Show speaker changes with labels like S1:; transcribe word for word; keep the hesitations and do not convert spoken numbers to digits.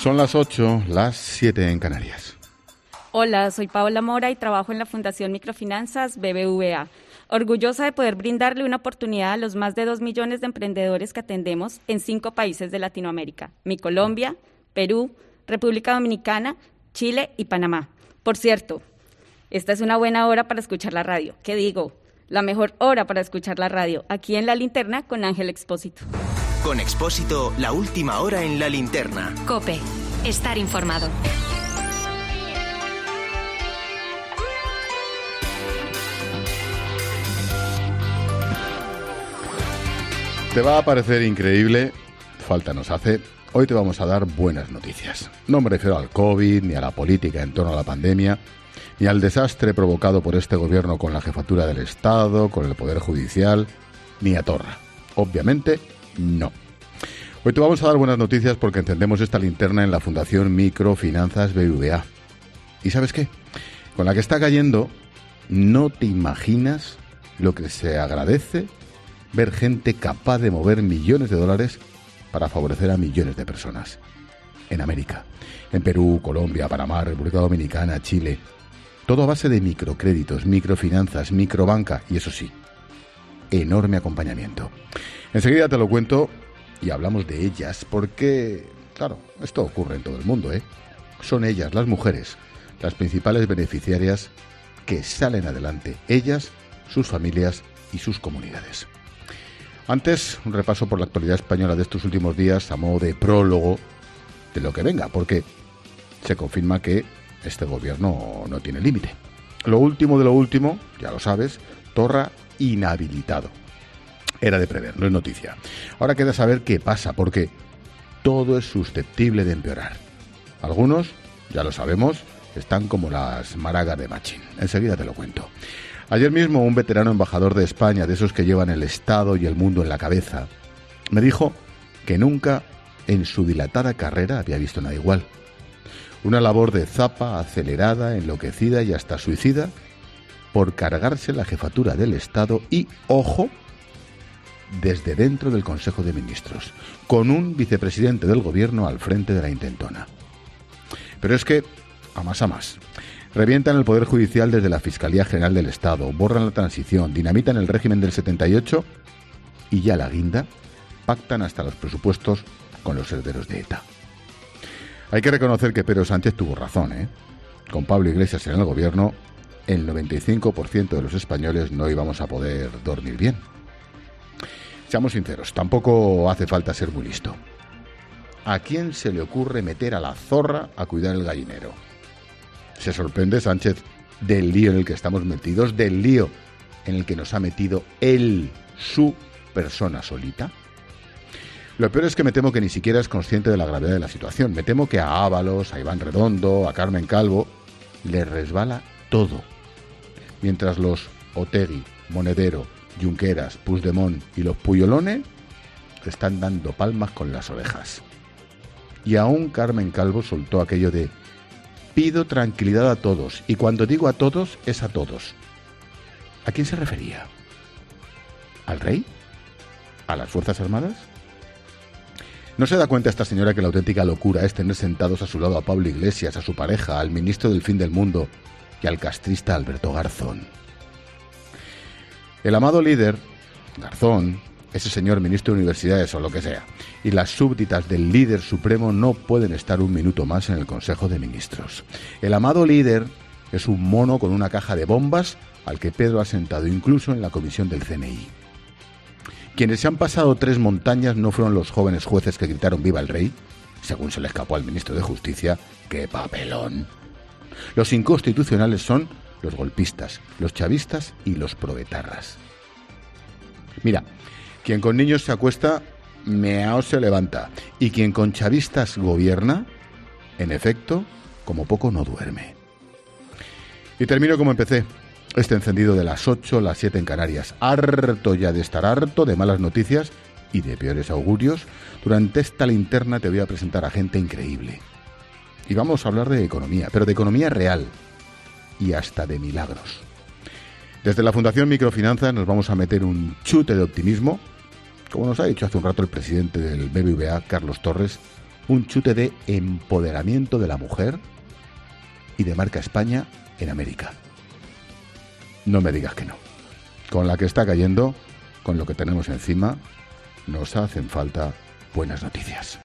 S1: Son las ocho, las siete en Canarias.
S2: Hola, soy Paola Mora y trabajo en la Fundación Microfinanzas B B V A. Orgullosa de poder brindarle una oportunidad a los más de dos millones de emprendedores que atendemos en cinco países de Latinoamérica: Mi Colombia, Perú, República Dominicana, Chile y Panamá. Por cierto, esta es una buena hora para escuchar la radio. ¿Qué digo? La mejor hora para escuchar la radio, aquí en La Linterna con Ángel Expósito.
S3: Con Expósito, la última hora en La Linterna.
S4: COPE, estar informado.
S1: Te va a parecer increíble, falta nos hace. Hoy te vamos a dar buenas noticias. No me refiero al COVID, ni a la política en torno a la pandemia, ni al desastre provocado por este gobierno con la jefatura del Estado, con el Poder Judicial, ni a Torra. Obviamente, no. Hoy te vamos a dar buenas noticias porque encendemos esta linterna en la Fundación Microfinanzas B B V A. ¿Y sabes qué? Con la que está cayendo, no te imaginas lo que se agradece ver gente capaz de mover millones de dólares para favorecer a millones de personas. En América, en Perú, Colombia, Panamá, República Dominicana, Chile. Todo a base de microcréditos, microfinanzas, microbanca y, eso sí, enorme acompañamiento. Enseguida te lo cuento y hablamos de ellas porque, claro, esto ocurre en todo el mundo, ¿eh? Son ellas, las mujeres, las principales beneficiarias que salen adelante. Ellas, sus familias y sus comunidades. Antes, un repaso por la actualidad española de estos últimos días a modo de prólogo de lo que venga, porque se confirma que este gobierno no tiene límite. Lo último de lo último, ya lo sabes, Torra inhabilitado. Era de prever, no es noticia. Ahora queda saber qué pasa, porque todo es susceptible de empeorar. Algunos, ya lo sabemos, están como las maragas de Machín. Enseguida te lo cuento. Ayer mismo un veterano embajador de España, de esos que llevan el Estado y el mundo en la cabeza, me dijo que nunca en su dilatada carrera había visto nada igual. Una labor de zapa, acelerada, enloquecida y hasta suicida por cargarse la jefatura del Estado y, ojo, desde dentro del Consejo de Ministros, con un vicepresidente del gobierno al frente de la intentona. Pero es que, a más a más, revientan el Poder Judicial desde la Fiscalía General del Estado, borran la transición, dinamitan el régimen del setenta y ocho y ya la guinda, pactan hasta los presupuestos con los herederos de ETA. Hay que reconocer que Pedro Sánchez tuvo razón, ¿eh? Con Pablo Iglesias en el gobierno, el noventa y cinco por ciento de los españoles no íbamos a poder dormir bien. Seamos sinceros, tampoco hace falta ser muy listo. ¿A quién se le ocurre meter a la zorra a cuidar el gallinero? Se sorprende Sánchez del lío en el que estamos metidos, del lío en el que nos ha metido él, su persona solita. Lo peor es que me temo que ni siquiera es consciente de la gravedad de la situación. Me temo que a Ábalos, a Iván Redondo, a Carmen Calvo, le resbala todo. Mientras los Otegi, Monedero, Junqueras, Puigdemont y los Puyolones están dando palmas con las orejas. Y aún Carmen Calvo soltó aquello de: pido tranquilidad a todos, y cuando digo a todos, es a todos. ¿A quién se refería? ¿Al rey? ¿A las Fuerzas Armadas? ¿No se da cuenta esta señora que la auténtica locura es tener sentados a su lado a Pablo Iglesias, a su pareja, al ministro del fin del mundo y al castrista Alberto Garzón? El amado líder, Garzón, ese señor ministro de universidades o lo que sea, y las súbditas del líder supremo no pueden estar un minuto más en el Consejo de Ministros. El amado líder es un mono con una caja de bombas al que Pedro ha sentado incluso en la comisión del C N I. Quienes se han pasado tres montañas no fueron los jóvenes jueces que gritaron «Viva el rey», según se le escapó al ministro de Justicia. ¡Qué papelón! Los inconstitucionales son los golpistas, los chavistas y los proetarras. Mira, quien con niños se acuesta, meao se levanta. Y quien con chavistas gobierna, en efecto, como poco no duerme. Y termino como empecé. Este encendido de las ocho, las siete en Canarias. Harto ya de estar harto de malas noticias y de peores augurios. Durante esta linterna te voy a presentar a gente increíble. Y vamos a hablar de economía, pero de economía real. Y hasta de milagros. Desde la Fundación Microfinanzas nos vamos a meter un chute de optimismo, como nos ha dicho hace un rato el presidente del B B V A, Carlos Torres, un chute de empoderamiento de la mujer y de marca España en América. No me digas que no. Con la que está cayendo, con lo que tenemos encima, nos hacen falta buenas noticias.